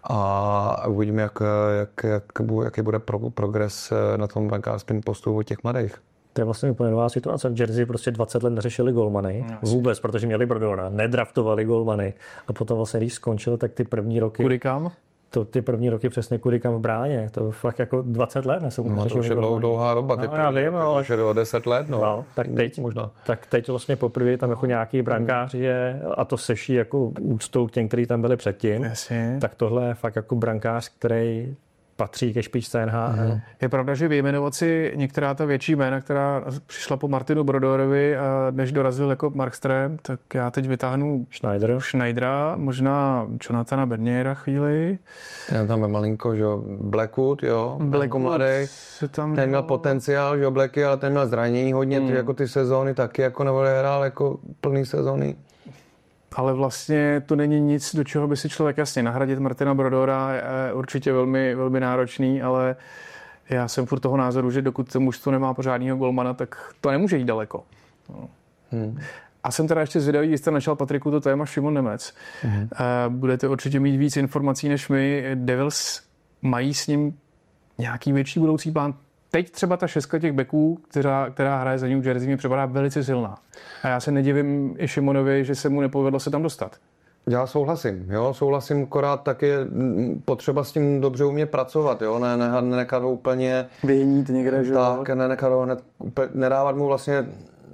a uvidíme, jak, jak, jak, jaký bude pro, progres na tom brankářském postupu těch mladých. To je vlastně úplně nová situace. V Jersey prostě dvacet let neřešili golmany. Vůbec, protože měli Brodora. Nedraftovali golmany. A potom vlastně, když skončil, tak ty první roky... Kudy kam? to ty první roky přesně kudy kam v bráně. To fakt jako dvacet let nesou. No, to už je dlouhá, dlouhá doba. No, já vím, ale... Už je do deset let, no. no tak, teď, možná. tak teď vlastně poprvé tam jako nějaký brankář je, a to seší jako úctou k těm, kteří tam byli předtím. Jasně. Tak tohle je fakt jako brankář, který patří ke špičce N H L. Mm. Je pravda, že vyjmenovat si některá ta větší jména, která přišla po Martinu Brodorovi, a než dorazil jako Markström, tak já teď vytáhnu Schneider. Schneidera, možná Jonathana Berniera chvíli. Já tam je malinko, že jo, Blackwood, jo, Blackwood mladý. Tam ten měl potenciál, že jo, Blacky, ale ten měl zranění hodně, mm. ty, jako ty sezóny taky jako neodehrál jako plný sezóny. Ale vlastně to není nic, do čeho by si člověk jasně nahradit Martina Brodora, je určitě velmi, velmi náročný, ale já jsem furt toho názoru, že dokud to mužstvo nemá pořádného golmana, tak to nemůže jít daleko. No. Hmm. A jsem teda ještě zvědavý, když jste našel, Patriku, to téma Šimon Nemec. Hmm. Budete určitě mít víc informací než my. Devils mají s ním nějaký větší budoucí plán. Teď třeba ta šestka těch beků, která, která hraje za New Jersey, mi připadá velice silná. A já se nedivím i Šimonovi, že se mu nepovedlo se tam dostat. Já souhlasím, jo, souhlasím, akorát tak je potřeba s tím dobře umět pracovat, jo, ne, ne, nenechat ho úplně vyhnít někde, že tak, nenechat ho, ne, nedávat mu vlastně,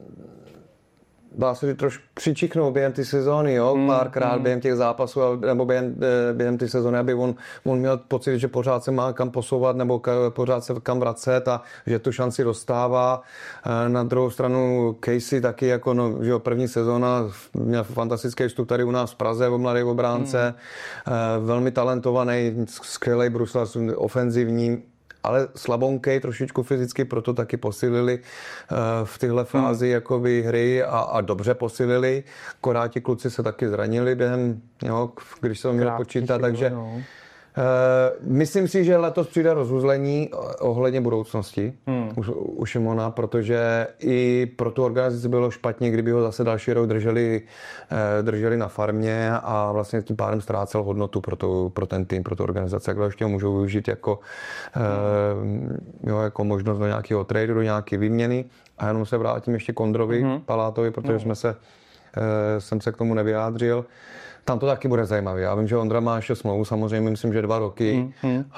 dá se trošku přičichnout během ty sezóny, jo, mm, párkrát mm. během těch zápasů, nebo během, během ty sezóny, aby on, on měl pocit, že pořád se má kam posouvat, nebo ka, pořád se kam vracet a že tu šanci dostává. Na druhou stranu Casey taky, jako no, že jo, první sezóna měl fantastický vstup tady u nás v Praze, o mladý obránce, mm. velmi talentovaný, skvělý bruslař, ofenzivní, ale slabonkej, trošičku fyzicky, proto taky posílili uh, v téhle fázi hmm. jakoby hry a, a dobře posílili. Akorát ti kluci se taky zranili během, jo, když se měl počítat, takže no. uh, myslím si, že letos přijde rozuzlení ohledně budoucnosti hmm. u, u Šimona, protože i pro tu organizaci bylo špatně, kdyby ho zase další rok drželi, uh, drželi na farmě a vlastně tím pádem ztrácel hodnotu pro, to, pro ten tým, pro tu organizaci. Jak ještě ho můžou využít jako, hmm. uh, jo, jako možnost do nějakého tradu, do nějaké výměny. A jenom se vrátím ještě Kondrovi, hmm. Palátovi, protože hmm. jsme se, uh, jsem se k tomu nevyjádřil. Tam to taky bude zajímavé. Já vím, že Ondra má ještě smlouvu, samozřejmě myslím, že dva roky, mm, mm.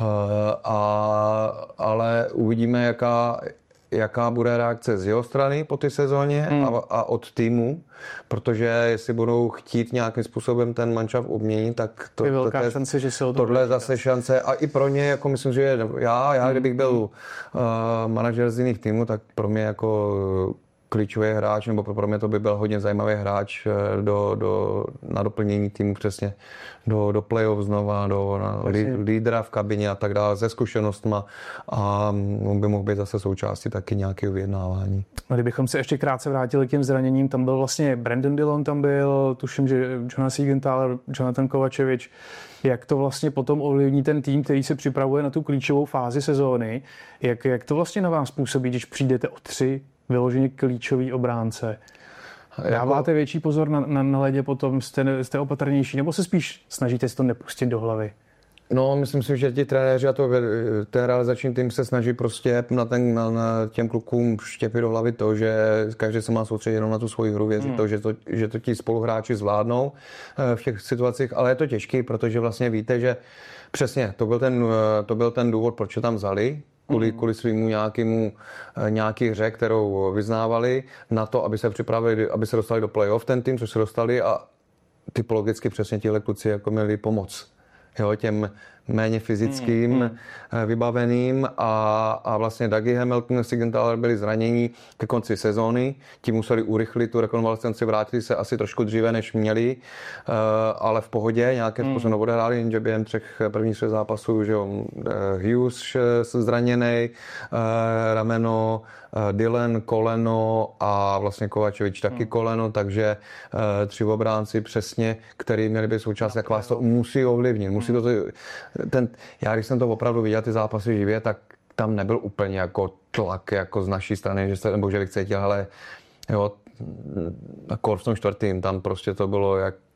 A, ale uvidíme, jaká, jaká bude reakce z jeho strany po té sezóně mm. a, a od týmu, protože jestli budou chtít nějakým způsobem ten manšaft obměnit, tak to, je velká to, to, šance, že se o to tohle je zase šance a i pro ně, jako myslím, že já, já kdybych byl uh, manažer z jiných týmů, tak pro mě jako klíčový hráč, nebo pro mě to by byl hodně zajímavý hráč do, do, na doplnění týmu přesně do, do play-off znova, do na lídra v kabině a tak dále, se zkušenostma a on by mohl být zase součástí taky nějakého vyjednávání. Kdybychom se ještě krátce vrátili k těm zraněním, tam byl vlastně Brandon Dillon, tam byl, tuším, že Jonas Siegenthaler, Jonathan Kovačevič. Jak to vlastně potom ovlivní ten tým, který se připravuje na tu klíčovou fázi sezóny? Jak, jak to vlastně na vás působí, když přijdete o tři vyloženě klíčový obránce? Dáváte větší pozor na, na, na ledě potom, jste, jste opatrnější, nebo se spíš snažíte si to nepustit do hlavy? No, myslím si, že ti trenéři a to, ten realizační tým se snaží prostě na, ten, na, na těm klukům štěpit do hlavy to, že každý se má soustředit jenom na tu svoji hru, věřit hmm. to, že to, že to ti spoluhráči zvládnou v těch situacích, ale je to těžký, protože vlastně víte, že přesně to byl ten, to byl ten důvod, proč je tam vzali, kvůli, kvůli svýmu nějakému, nějaký hře, kterou vyznávali, na to, aby se připravili, aby se dostali do play-off ten tým, což se dostali a typologicky přesně tihle kluci jako měli pomoc. Jo, těm méně fyzickým mm, mm. vybaveným a, a vlastně Dougie Hamilton a Siegenthaler byli zranění ke konci sezóny, ti museli urychlit tu rekonvalescenci, vrátili se asi trošku dříve, než měli, uh, ale v pohodě, nějaké mm. způsobem odehráli, jenže během třech prvních třech zápasů, že jo, Hughes zraněný, uh, rameno, uh, Dylan koleno a vlastně Kovačevič taky mm. koleno, takže uh, tři obránci přesně, který měli být součást, jak vás to musí ovlivnit, musí to ten, já když jsem to opravdu viděl, ty zápasy živě, tak tam nebyl úplně jako tlak jako z naší strany, že se, nebo že bych cítil, ale jo, kor v tom čtvrtým, tam prostě to bylo jak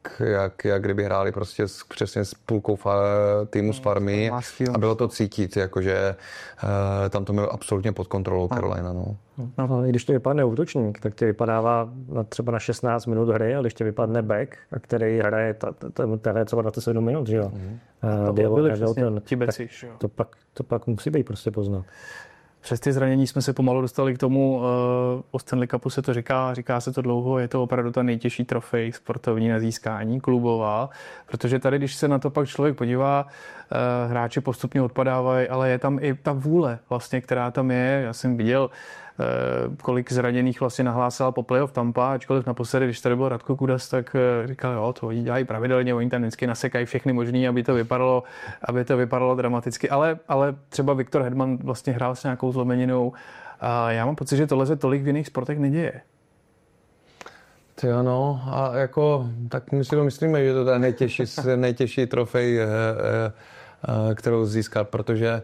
jak, jak kdyby hráli prostě s, přesně s půlkou fa, týmu z farmy a bylo to cítit, jakože uh, tam to mělo absolutně pod kontrolou Carolina. No. No, když to vypadne útočník, tak tě vypadává na třeba na šestnáct minut hry, ale když tě vypadne back, a který hraje hraje třeba dvacet sedm minut, že jo. Mm-hmm. Uh, to byli přesně ti beci, jo. To pak, to pak musí být prostě poznat. Přes ty zranění jsme se pomalu dostali k tomu, uh, o Stanley Cupu se to říká, říká se to dlouho, je to opravdu ta nejtěžší trofej sportovní na získání, klubová, protože tady, když se na to pak člověk podívá, uh, hráči postupně odpadávají, ale je tam i ta vůle vlastně, která tam je. Já jsem viděl, uh, kolik zraněných vlastně nahlásila po playoff Tampa, ačkoliv naposledy, když tady byl Radko Kudas, tak uh, říkal, jo, to oni dělají pravidelně, oni tam vždycky nasekají všechny možný, aby to vypadalo, aby to vypadalo dramaticky, ale, ale třeba Viktor Hedman vlastně hrál s nějakou zlomeninou. A já mám pocit, že tohle se tolik v jiných sportech neděje. Ty ano, a jako, tak my si to myslíme, že to je nejtěžší, nejtěžší trofej, kterou získat, protože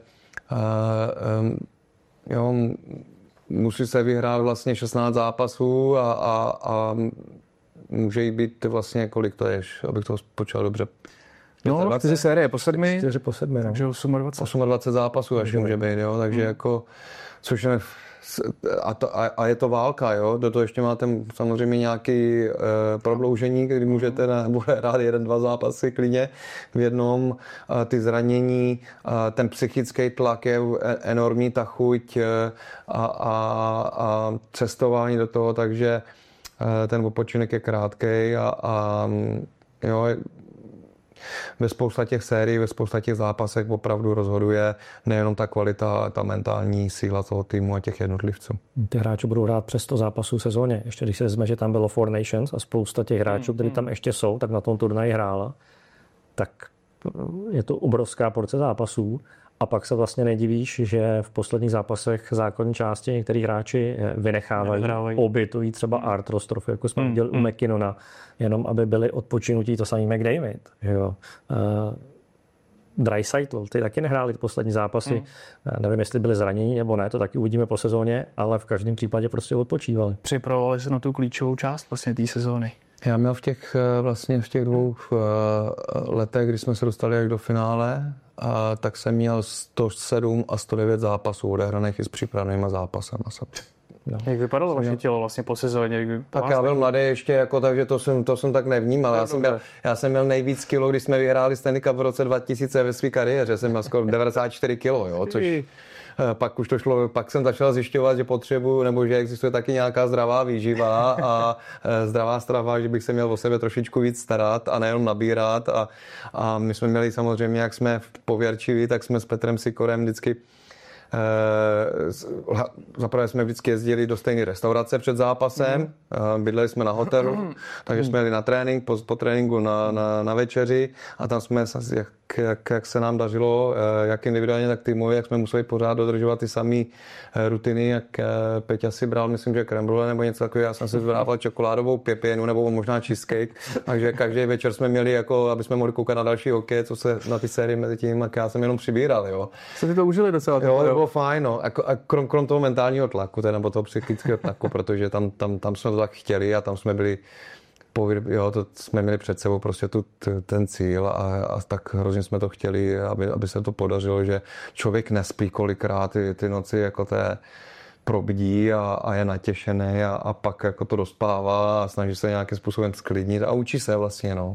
jo, musí se vyhrát vlastně šestnáct zápasů a, a, a může jí být vlastně, kolik to je, abych to počal dobře. No, čtyři série po sedmi. Čtyři po sedmi, no. Takže dvacet osm zápasů až může být, jo, takže hmm. jako, což je, a, to, a, a je to válka, jo, do toho ještě máte samozřejmě nějaký e, prodloužení, kdy můžete na, bude hrát jeden, dva zápasy klidně v jednom, a ty zranění, a ten psychický tlak je enormní, ta chuť a, a, a cestování do toho, takže e, ten odpočinek je krátkej a, a jo, ve spousta těch sérií, ve spousta těch zápasech opravdu rozhoduje nejenom ta kvalita, ta mentální síla toho týmu a těch jednotlivců. Ty hráči budou hrát přes sto zápasů v sezóně. Ještě když se vezme, že tam bylo Four Nations a spousta těch hráčů, kteří tam ještě jsou, tak na tom turnaji hrála, tak je to obrovská porce zápasů. A pak se vlastně nedivíš, že v posledních zápasech základní části některý hráči vynechávají, obětují třeba Artros trofej, jako jsme viděli mm, u McKinnona, jenom aby byli odpočinutí, to samý McDavid. Jo. Uh, Draisaitl, ty taky nehráli ty poslední zápasy. Mm. Nevím, jestli byli zranění nebo ne, to taky uvidíme po sezóně, ale v každém případě prostě odpočívali. Připravovali se na tu klíčovou část vlastně té sezóny. Já měl v těch, vlastně v těch dvou letech, kdy jsme se dostali až do finále, a tak jsem měl sto sedm a sto devět zápasů odehraných i s přípravnýma zápasem na sebe. No. Jak vypadalo vaše tělo vlastně po sezóně? Tak já byl mladý ještě, jako, takže to jsem, to jsem tak nevnímal. Já jsem, měl, já jsem měl nejvíc kilo, když jsme vyhráli Stanley Cup v roce dva tisíce ve své kariéře. Jsem měl skoro devadesát čtyři kilo, jo, což pak už to šlo, pak jsem začal zjišťovat, že potřebuji, nebo že existuje taky nějaká zdravá výživa a zdravá strava, že bych se měl o sebe trošičku víc starat a nejenom nabírat. A, a my jsme měli samozřejmě, jak jsme pověrčiví, tak jsme s Petrem Sikorem vždycky zaprvé jsme vždycky jezdili do stejné restaurace před zápasem, bydleli jsme na hotelu, takže jsme jeli na trénink, po, po tréninku na, na, na večeři a tam jsme, jak, jak, jak se nám dařilo, jak individuálně, tak týmově, jak jsme museli pořád dodržovat ty samé rutiny, jak Peťa si bral, myslím, že krembrule nebo něco takového, já jsem si vydával čokoládovou pěpěnu nebo možná cheesecake, takže každý večer jsme měli, jako, aby jsme mohli koukat na další hokej, co se na ty série mezi tím, tak já jsem jenom přibíral, jo. Co ty to užili docela? Jo, to bylo fajn, no. A, a krom, krom toho mentálního tlaku, teda, nebo toho psychického tlaku, protože tam, tam, tam jsme to tak chtěli a tam jsme byli, jo, to jsme měli před sebou prostě tu, ten cíl a, a tak hrozně jsme to chtěli, aby, aby se to podařilo, že člověk nespí kolikrát ty, ty noci jako té probdí a, a je natěšený a, a pak jako to dospává a snaží se nějakým způsobem sklidnit a učí se vlastně, no.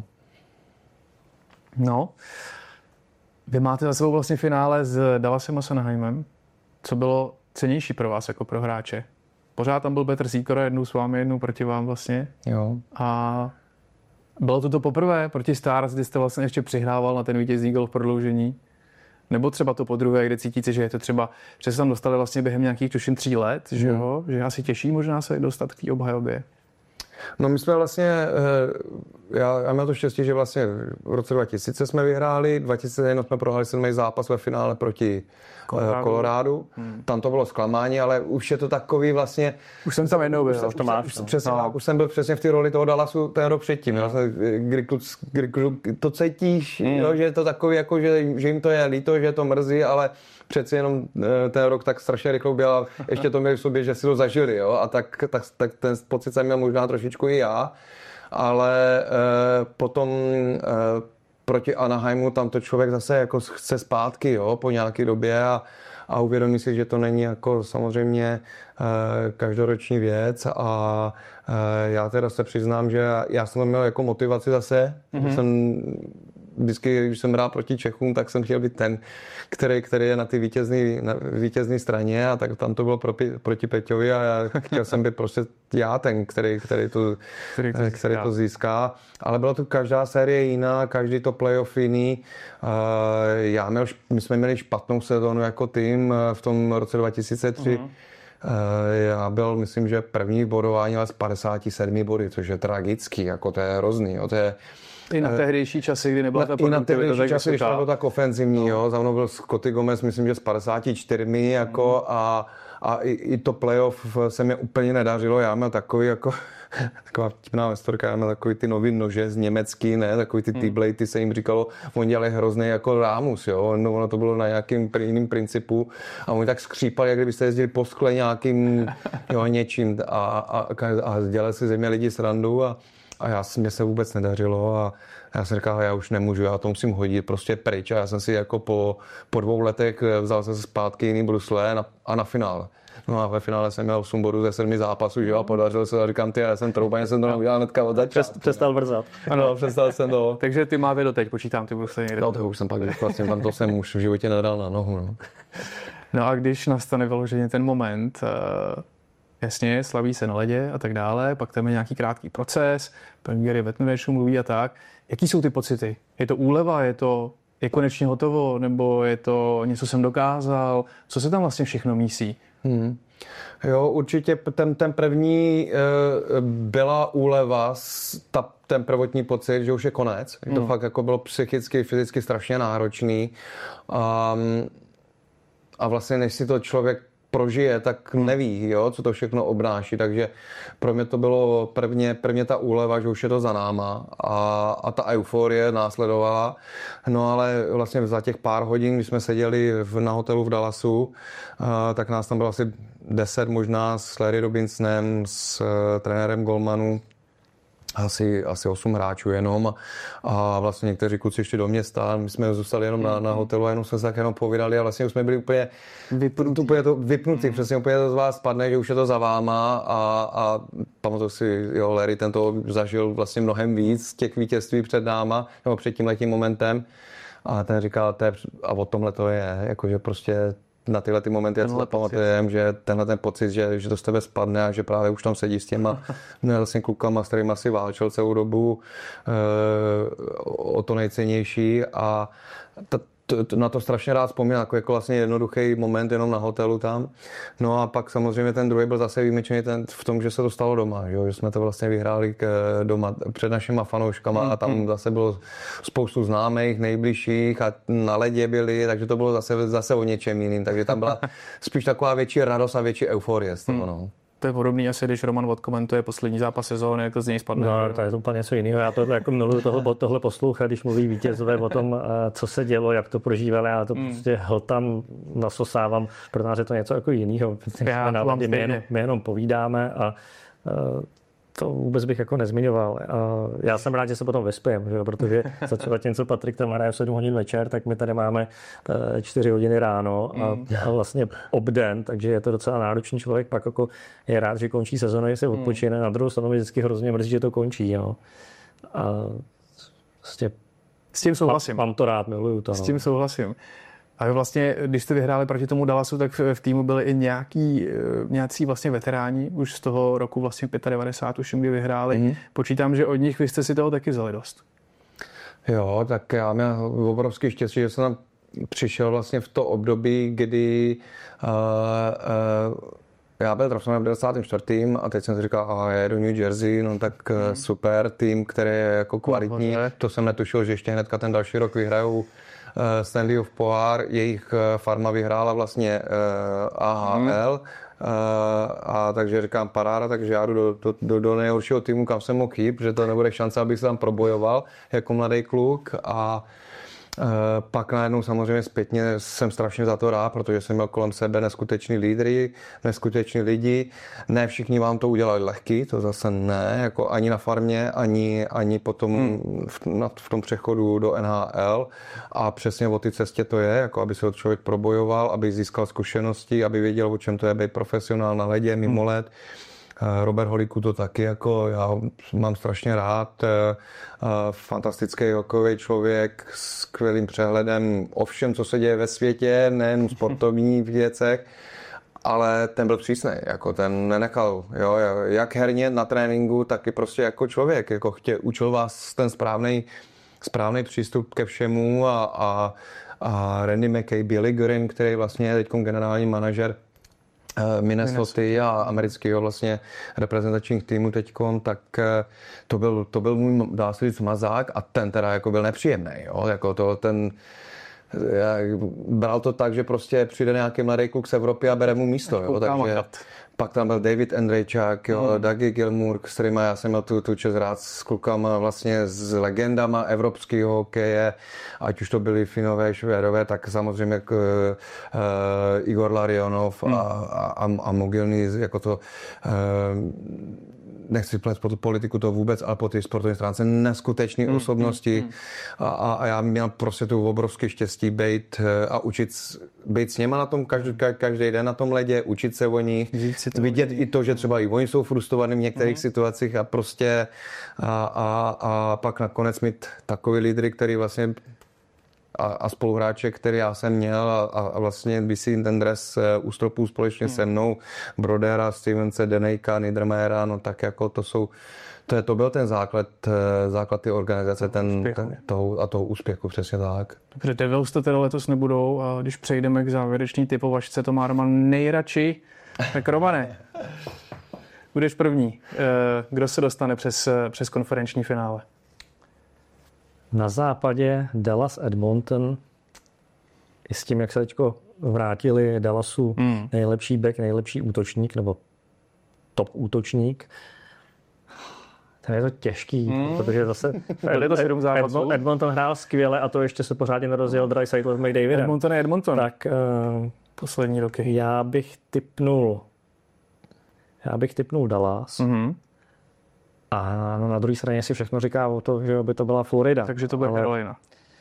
No. Vy máte za sebou vlastně finále s Dallasem a Anaheimem. Co bylo cennější pro vás jako pro hráče? Pořád tam byl Petr Sýkora, jednou s vámi, jednou proti vám vlastně. Jo. A bylo to to poprvé proti Stars, kdy jste vlastně ještě přihrával na ten vítězný gol v prodloužení? Nebo třeba to podruhé, kde cítíte, že je to třeba, že se tam dostali vlastně během nějakých tuším tří let, že jo? Že asi těší možná se dostat k té obhajobě? No my jsme vlastně, já, já měl to štěstí, že vlastně v roce dva tisíce jsme vyhráli, dva tisíce jedna jsme prohráli sedmý zápas ve finále proti Kolorádu. Hmm. Tam to bylo zklamání, ale už je to takový vlastně... Už jsem tam jednou byl, už, to máš, už, no. Přesně, no. Už jsem byl přesně v té roli toho Dallasu ten rok předtím. No. Kdy, kdy, kdy to cítíš, hmm. jo, že je to takový, jako, že, že jim to je líto, že to mrzí, ale přeci jenom ten rok tak strašně rychle uběhl a ještě to měli v sobě, že si to zažili, jo, a tak, tak, tak ten pocit jsem měl možná trošičku trošičku i já, ale uh, potom uh, proti Anaheimu tam to člověk zase jako chce zpátky, jo, po nějaké době a, a uvědomí si, že to není jako samozřejmě uh, každoroční věc a uh, já teda se přiznám, že já jsem to měl jako motivaci zase, mm-hmm. jsem vždycky, když jsem hrál proti Čechům, tak jsem chtěl být ten, který, který je na ty vítězné straně a tak tam to bylo pro, proti Peťovi a já chtěl jsem být prostě já ten, který, který, to, který, to, který to získá. Ale byla to každá série jiná, každý to playoff jiný. Já měl, my jsme měli špatnou sezónu jako tým v tom roce dva tisíce tři. Uh-huh. Já byl, myslím, že první v bodování, ale z padesát sedm body, což je tragický, jako to je hrozný. Jo. To je, I na tehdejší časy, kdy nebyla ta produktivita. I na tehdejší časy, když to bylo tak ofenzivní, no. Jo. Za mnou byl Scotty Gomez, myslím, že z padesát čtyři jako mm. a, a i, i to playoff se mi úplně nedařilo. Já měl takový jako taková vtipná historka, já měl takový ty nový nože z německý, ne, takový ty T-blade, ty se jim říkalo, oni dělali hrozný jako rámus, jo, no, ono to bylo na nějakým jiným principu a oni tak skřípali, jak kdybyste jezdili po skle nějakým, jo, něčím a, a, a dělali si ze mě lidi srandu a A já, mě se vůbec nedařilo a já jsem říkal, já už nemůžu, já to musím hodit prostě pryč a já jsem si jako po, po dvou letech vzal se zpátky jiný brusle na, a na finále. No a ve finále jsem měl osm bodů ze sedmi zápasů, že jo, a podařilo se a říkám, ty, já jsem troubaně, jsem to neudělal hnedka od začátku. Přestal brzat. Ano, přestal jsem to. Takže ty má doteď, počítám ty brusle někde. No to už jsem pak, vlastně tam to jsem už v životě nedal na nohu, no. No a když nastane vyloženě ten moment, uh... jasně, slaví se na ledě a tak dále, pak tam je nějaký krátký proces, pan Gary Bettman mluví a tak. Jaký jsou ty pocity? Je to úleva, je to je konečně hotovo, nebo je to něco jsem dokázal? Co se tam vlastně všechno mísí? Hmm. Jo, určitě ten, ten první e, byla úleva, ta, ten prvotní pocit, že už je konec. Hmm. To fakt jako bylo psychicky, fyzicky strašně náročný. A, a vlastně než si to člověk prožije, tak neví, jo, co to všechno obnáší, takže pro mě to bylo prvně, prvně ta úleva, že už je to za náma a, a ta euforie následovala, no ale vlastně za těch pár hodin, když jsme seděli v, na hotelu v Dallasu, uh, tak nás tam bylo asi deset možná s Larry Robinsonem, s uh, trenérem Goldmanu, asi, asi osm hráčů jenom a vlastně někteří kluci šli do města, my jsme zůstali jenom na, na hotelu a jenom jsme se tak jenom povídali a vlastně už jsme byli úplně vypnutí, úplně to, vypnutí, mm. přesně úplně to z vás spadne, že už je to za váma a, a pamatuju si, jo, Larry ten to zažil vlastně mnohem víc těch vítězství před náma, nebo před tímhletím momentem a ten říkal, a o tomhle to je, jakože prostě na tyhle ty momenty, já si pamatujem, že tenhle ten pocit, že, že to z tebe spadne a že právě už tam sedí s těma vlastně klukama, s kterými asi válčil celou dobu, e, o to nejcennější a ta, to, to, na to strašně rád vzpomínám, jako, jako vlastně jednoduchý moment jenom na hotelu tam. No a pak samozřejmě ten druhý byl zase výjimečný ten v tom, že se to stalo doma, že, že jsme to vlastně vyhráli k, doma před našima fanouškama a tam zase bylo spoustu známých, nejbližších a na ledě byli, takže to bylo zase, zase o něčem jiným, takže tam byla spíš taková větší radost a větší euforie z toho, no. To je podobný asi, když Roman odkomentuje poslední zápas sezóny, jak to z něj spadne. No, to je to úplně něco jiného. Já to jako miluji toho, tohle poslouchat, když mluví vítězové o tom, co se dělo, jak to prožívali. Já to mm. prostě hltám, nasosávám. Pro nás je to něco jako jiného. Já to mám my, jenom, my jenom povídáme a uh, to vůbec bych jako nezmiňoval. Já jsem rád, že se potom vyspím, že? Protože zatímco Patrik tam hraje v sedm hodin večer, tak my tady máme čtyři hodiny ráno a, a vlastně obden, takže je to docela náročný člověk. Pak jako je rád, že končí sezóna, že se odpočine. Na druhou stranu vždycky hrozně mrzí, že to končí. Jo. A vlastně s tím souhlasím. Mám to rád, miluju to. S tím souhlasím. A vlastně, když jste vyhráli proti tomu Dallasu, tak v, v týmu byli i nějaký, nějací vlastně veteráni, už z toho roku vlastně devadesát pět, už kdy vyhráli. Mm. Počítám, že od nich vy jste si toho taky vzali dost. Jo, tak já měl obrovský štěstí, že jsem tam přišel vlastně v to období, kdy uh, uh, já byl trofejem v devadesátém čtvrtém a teď jsem si říkal, a já jedu New Jersey, no tak mm. super, tým, který je jako kvalitní. No, to jsem netušil, že ještě hnedka ten další rok vyhrajou Stanleyův pohár, jejich farma vyhrála vlastně A H L hmm. a takže říkám paráda, takže já jdu do, do, do, do nejhoršího týmu, kam jsem mohl jít, protože to nebude šance, abych se tam probojoval jako mladý kluk a Pak najednou samozřejmě zpětně jsem strašně za to rád, protože jsem měl kolem sebe neskuteční lídry, neskuteční lidi. Ne všichni vám to udělali lehký, to zase ne, jako ani na farmě, ani, ani potom hmm. v, na, v tom přechodu do N H L. A přesně o té cestě to je, jako aby se člověk probojoval, aby získal zkušenosti, aby věděl, o čem to je být profesionál na ledě, mimo hmm. led. Robert Holíku to taky, jako já mám strašně rád, fantastický hokejový člověk s skvělým přehledem o všem, co se děje ve světě, nejen sportovních věcech, ale ten byl přísný, jako ten nenechal, jo, jak herně na tréninku, tak i prostě jako člověk, jako chtě, učil vás ten správný správný přístup ke všemu a, a, a Randy McKay, Billy Guerin, který vlastně je teď generální manažer Minnesota a amerického vlastně reprezentačních týmů teďkom, tak to byl, to byl můj, dá se říct, mazák a ten teda jako byl nepříjemný, jo, jako to ten, já, bral to tak, že prostě přijde nějaký mladý kluk z Evropy a bere mu místo, jo, takže pak tam byl David Andrejčák, jo, hmm. Dougie Gilmour, s kterýma já jsem měl tu, tu čest rád s klukama, vlastně s legendama evropského hokeje, ať už to byli Finové, Švédové, tak samozřejmě k, uh, Igor Larionov hmm. a, a, a Mogilny, jako to, uh, nechci plést po tu politiku to vůbec, ale po té sportovní stránce neskutečné hmm. osobnosti hmm. A, a já měl prostě tu obrovské štěstí být a učit, být s něma na tom každý, každý den na tom ledě, učit se o nich, vidět i to, že třeba i oni jsou frustrovaní v některých mm. situacích a prostě a, a, a pak nakonec mít takový lídry, který vlastně a, a spoluhráče, který já jsem měl a, a vlastně visí ten dres u stropů společně mm. se mnou, Brodera, Stevense, Denejka, Niedermayera, no tak jako to jsou To, je, to byl ten základ, základ ty organizace ten, ten, toho, a toho úspěchu, přesně tak. Dobře, Devils to teda letos nebudou a když přejdeme k závěrečné typovačce, to má Roman nejradši. Tak Romane, budeš první. Kdo se dostane přes, přes konferenční finále? Na západě Dallas Edmonton. I s tím, jak se teďko vrátili Dallasu hmm. nejlepší back, nejlepší útočník, nebo top útočník. Tam je to těžký, hmm. protože zase to Edmonton hrál skvěle a to ještě se pořádně nerozjel Draisaitl s McDavidem. Edmonton je Edmonton. Tak uh, poslední roky. Já bych tipnul já bych tipnul Dallas. Mm-hmm. A no, na druhé straně si všechno říká o to, že by to byla Florida. Takže to bude ale... Carolina.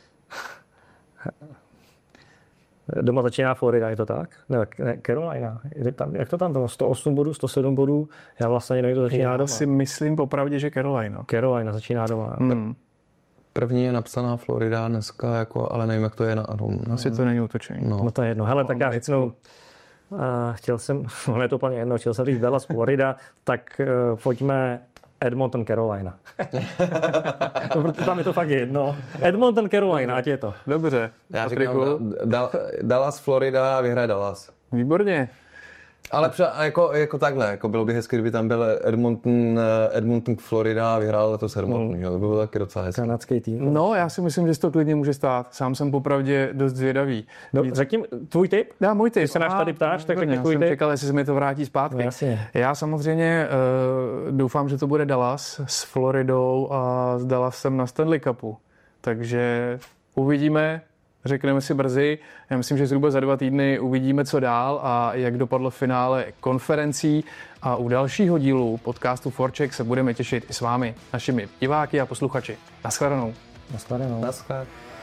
Doma začíná Florida, je to tak? Ne, ne Carolina. Tam, jak to tam bylo? sto osm bodů, sto sedm bodů. Já vlastně nevím, to začíná Já doma. si myslím popravdě, že Carolina. Carolina začíná doma. Hmm. První je napsaná Florida dneska, jako, ale nevím, jak to je na Adam. Asi to není útočení. No. no to je jedno. Hele, tak já většinou uh, chtěl jsem, ono je to úplně jedno, chtěl jsem říct Dallas, Florida, tak uh, pojďme Edmonton, Carolina. No, protože tam je to fakt jedno. Edmonton, Carolina, ať je to. Dobře. Já říkám da, Dallas, Florida a vyhraje Dallas. Výborně. Ale třeba jako, jako takhle, jako bylo by hezky, kdyby tam byl Edmonton, Edmonton Florida a vyhrál letos Edmonton. Mm. To by bylo taky docela hezky. Kanadský tým. No, já si myslím, že to klidně může stát. Sám jsem popravdě dost zvědavý. No, řekni tvůj tip. Já, můj tip. Když se nás tady ptáš, tak řekni tvůj tip. Já jsem čekal, jestli se mi to vrátí zpátky. No, jasně. Já samozřejmě uh, doufám, že to bude Dallas s Floridou a s Dallasem na Stanley Cupu. Takže uvidíme. Řekneme si brzy. Já myslím, že zhruba za dva týdny uvidíme, co dál a jak dopadlo finále konferencí. A u dalšího dílu podcastu Forček se budeme těšit i s vámi, našimi diváky a posluchači. Naschledanou. Naschledanou. Naschledanou.